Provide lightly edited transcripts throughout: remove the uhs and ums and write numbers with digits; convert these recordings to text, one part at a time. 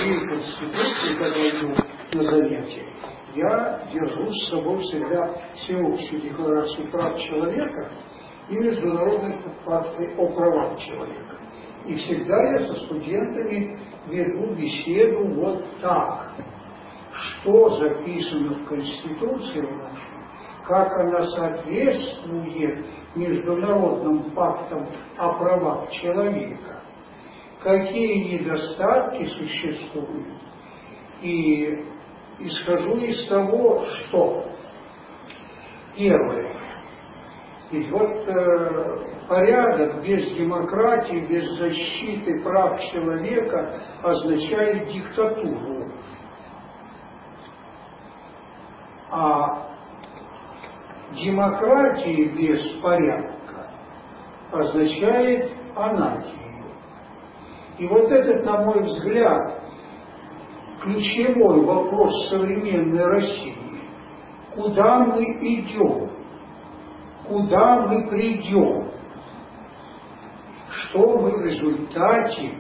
своей конституции, когда иду на занятия, я держу с собой всегда всеобщую декларацию прав человека и международные пакты о правах человека. И всегда я со студентами веду беседу вот так. Что записано в Конституции нашей, как она соответствует международным пактам о правах человека, какие недостатки существуют. И исхожу из того, что первое. Ведь вот порядок без демократии, без защиты прав человека означает диктатуру. А демократия без порядка означает анархию. И вот этот, на мой взгляд, ключевой вопрос современной России. Куда мы идем? Куда мы придем? Что мы в результате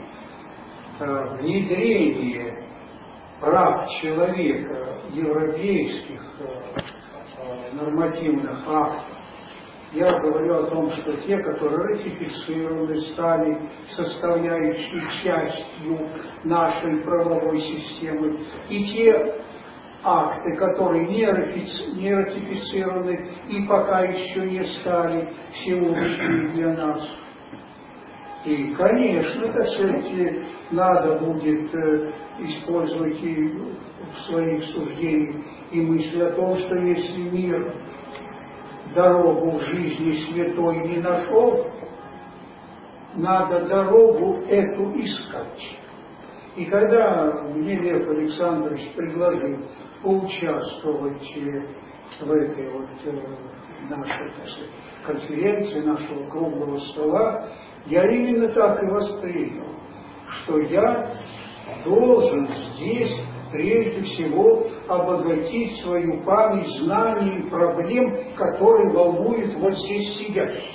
внедрения прав человека, европейских нормативных актов? Я говорю о том, что те, которые ратифицированы, стали составляющей частью нашей правовой системы, и те акты, которые не ратифицированы и пока еще не стали всеобщими для нас. И, конечно, так сказать, надо будет использовать и в своих суждениях и мысли о том, что если мир дорогу в жизни святой не нашел, надо дорогу эту искать. И когда мне Лев Александрович предложил поучаствовать в этой вот нашей, так сказать, конференции, нашего круглого стола, я именно так и воспринял, что я должен здесь прежде всего обогатить свою память знанием проблем, которые волнуют вот здесь сидящих.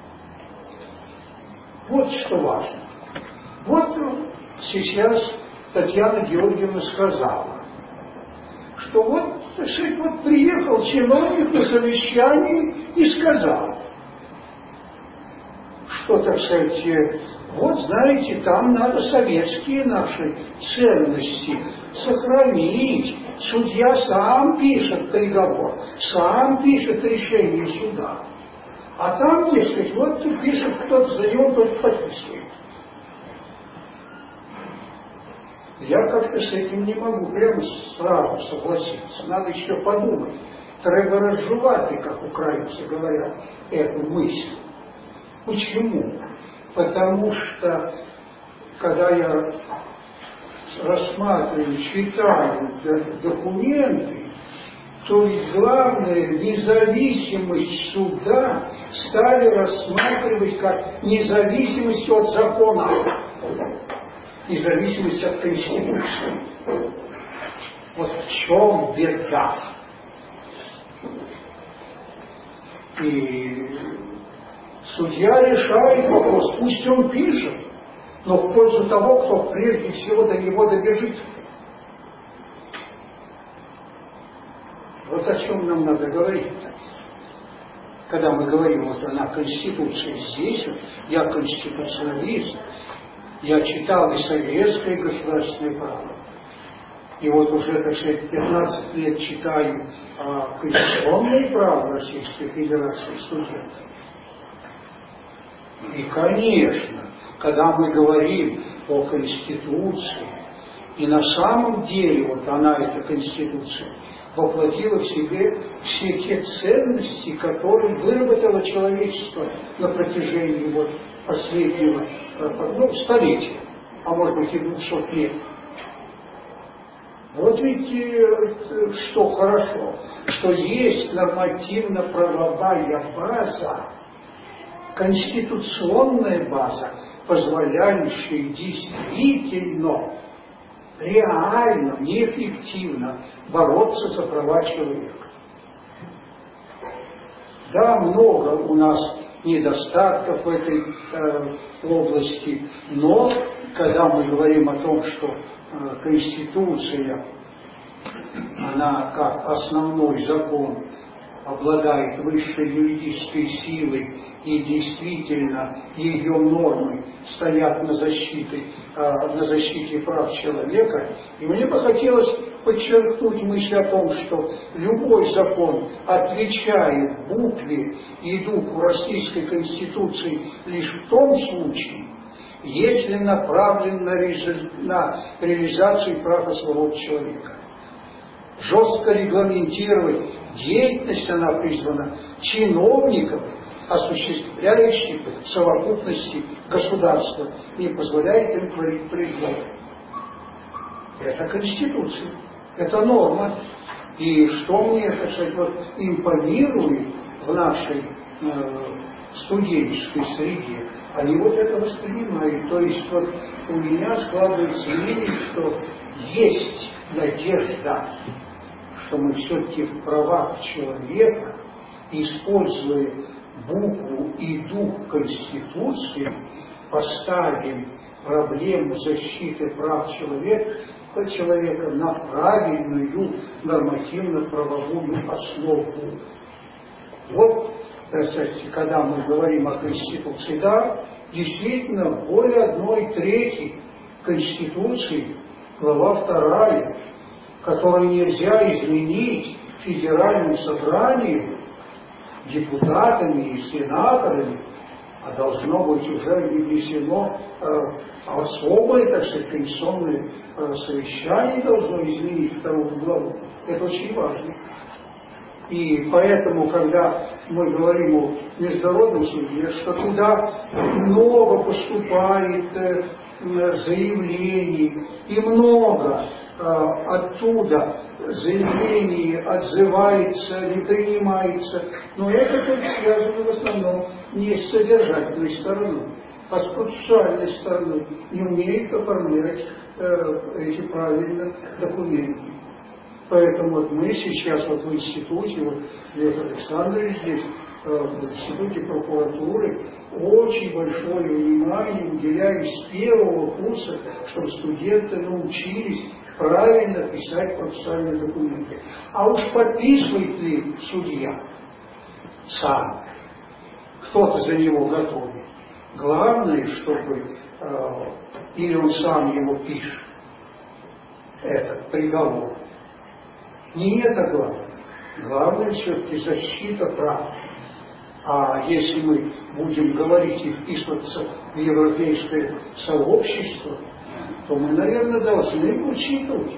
Вот что важно. Вот сейчас Татьяна Георгиевна сказала, что вот, так сказать, вот приехал чиновник на совещание и сказал, что, так сказать, вот, знаете, там надо советские наши ценности сохранить. Судья сам пишет приговор, сам пишет решение суда. А там, дескать, вот пишет, кто-то за него, тот подписывает. Я как-то с этим не могу прямо сразу согласиться. Надо еще подумать. Треба разжевать, как украинцы говорят, эту мысль. Почему? Потому что, когда я рассматриваю, читаю документы, то ведь главное, независимость суда стали рассматривать как независимость от закона, независимость от Конституции. Вот в чем беда. И судья решает вопрос, пусть он пишет, но в пользу того, кто прежде всего до него добежит. Вот о чем нам надо говорить-то. Когда мы говорим вот о Конституции здесь, я конституционалист, я читал и советское государственное право, и вот уже, так сказать, 15 лет читаю конституционное право Российской Федерации студентов. И, конечно, когда мы говорим о Конституции, и на самом деле вот она, эта Конституция, воплотила в себе все те ценности, которые выработало человечество на протяжении вот последнего столетия, а может быть и 200 лет. Вот ведь что хорошо, что есть нормативно-правовая база, конституционная база, позволяющая действительно, реально, неэффективно бороться за права человека. Да, много у нас недостатков в этой области. Но когда мы говорим о том, что Конституция, она как основной закон обладает высшей юридической силой, и действительно ее нормы стоят на защите прав человека. И мне бы хотелось подчеркнуть мысль о том, что любой закон отвечает букве и духу Российской Конституции лишь в том случае, если направлен на реализацию прав и свобод человека. Жестко регламентировать деятельность она призвана чиновников, осуществляющих в совокупности государства, не позволяет им творить произвол. Это Конституция, это норма. И что мне, так сказать, импонирует в нашей студенческой среде, они это воспринимают. То есть у меня складывается мнение, что есть надежда, что мы все-таки в правах человека, используя букву и дух Конституции, поставим проблему защиты прав человека на правильную нормативно-правовую основу. Вот, когда мы говорим о Конституции, да, действительно, более 1/3 Конституции, глава 2, которую нельзя изменить федеральным собранием, депутатами и сенаторами, а должно быть уже внесено особое, так сказать, конституционное совещание должно изменить 2 главу. Это очень важно. И поэтому, когда мы говорим о международном суде, что туда много поступает заявлений, и много оттуда заявлений отзывается, не принимается, но это только связано в основном не с содержательной стороной, а с процессуальной стороной. Не умеют оформлять эти правильно документы. Поэтому мы сейчас в институте, Лев Александрович здесь, в институте прокуратуры очень большое внимание уделяем с 1-го курса, чтобы студенты научились правильно писать процессуальные документы. А уж подписывает ли судья сам, кто-то за него готовит. Главное, чтобы или он сам его пишет, этот приговор. Не это главное. Главное все-таки защита прав. А если мы будем говорить и вписываться в европейское сообщество, то мы, наверное, должны учитывать.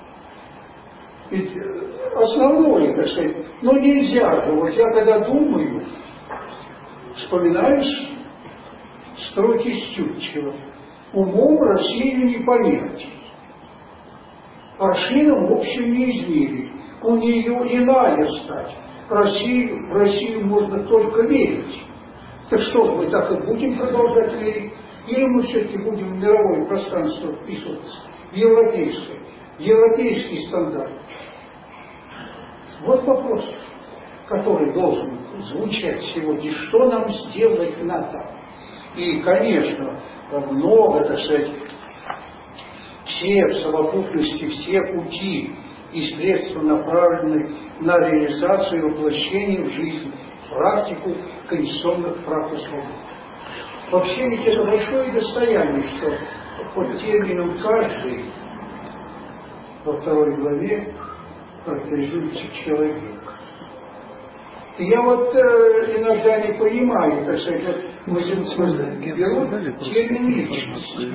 Ведь основное, так сказать, нельзя же. Я когда думаю, вспоминаю строки Стютчева. Умом Россию не понять. Аршином общим не измерить. У нее иная стать. В Россию можно только верить. Так что ж, мы так и будем продолжать верить? Или мы все-таки будем в мировое пространство вписываться? В европейский стандарт? Вот вопрос, который должен звучать сегодня. Что нам сделать надо? И, конечно, много, так сказать, все в совокупности, все пути и средства направлены на реализацию и воплощение в жизнь, практику конституционных прав и свобод. Вообще ведь это большое достояние, что под термином «каждый» во 2 главе характеризуется человек. И я иногда не понимаю, так сказать, берут термин личности.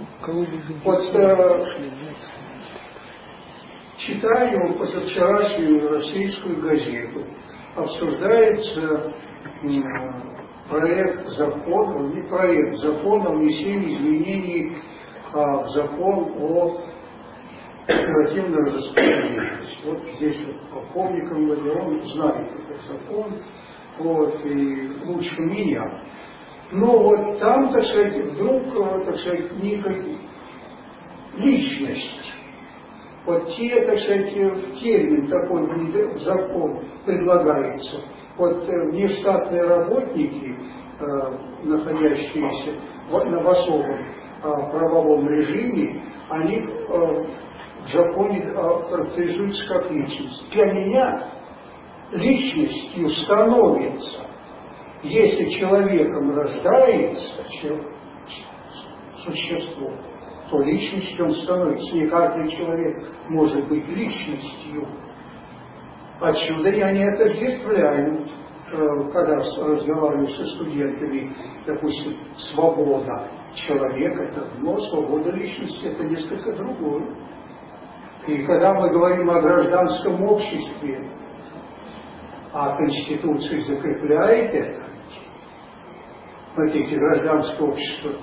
Читаю позавчерашнюю российскую газету, обсуждается проект закона о внесении изменений в закон о оперативно-розыскной деятельности. Вот здесь полковником он знает этот закон, и лучше меня. Но там, так сказать, вдруг, так сказать, некая личность. Так сказать, термин такой закон предлагается. Внештатные работники находящиеся в особом правовом режиме, они в законе характеризуются как личность. Для меня личностью становится, если человеком рождается существо, то личностью он становится. Не каждый человек может быть личностью. Отсюда я не отождествляю, когда разговариваю со студентами, допустим, свобода человека, это одно, свобода личности это несколько другое. И когда мы говорим о гражданском обществе, а Конституция закрепляет это, смотрите, гражданское общество,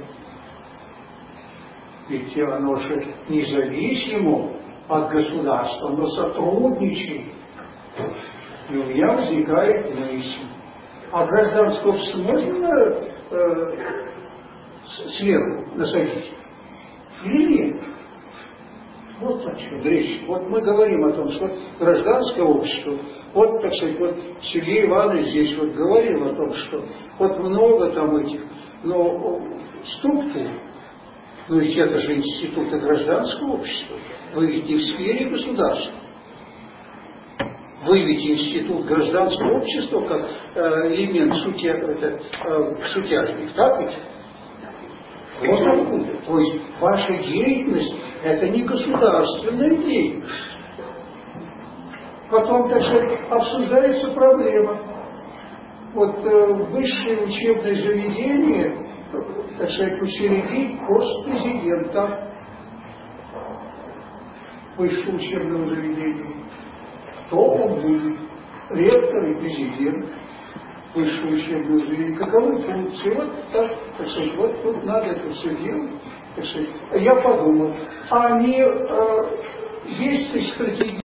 ведь оно же независимо от государства, оно сотрудничает. И у меня возникает мысль, а гражданское общество можно сверху насадить? Или нет? Вот о чем речь. Вот мы говорим о том, что гражданское общество, вот, так сказать, вот Сергей Иванович здесь вот говорил о том, что вот много там этих, но структур, но ведь это же институты гражданского общества, вы ведь не в сфере государства. Выявить институт гражданского общества как элемент сутяжных, так ведь? Вот откуда. То есть ваша деятельность – это не государственная деятельность. Потом, так сказать, обсуждается проблема. Вот высшее учебное заведение, так сказать, учредить пост президента высшего учебного заведения. Кто он будет? Ректор и президент высшего учебного заведения. Каковы функции? Вот так сказать, вот тут надо это все делать. Так сказать. Я подумал, а не есть ли стратегия?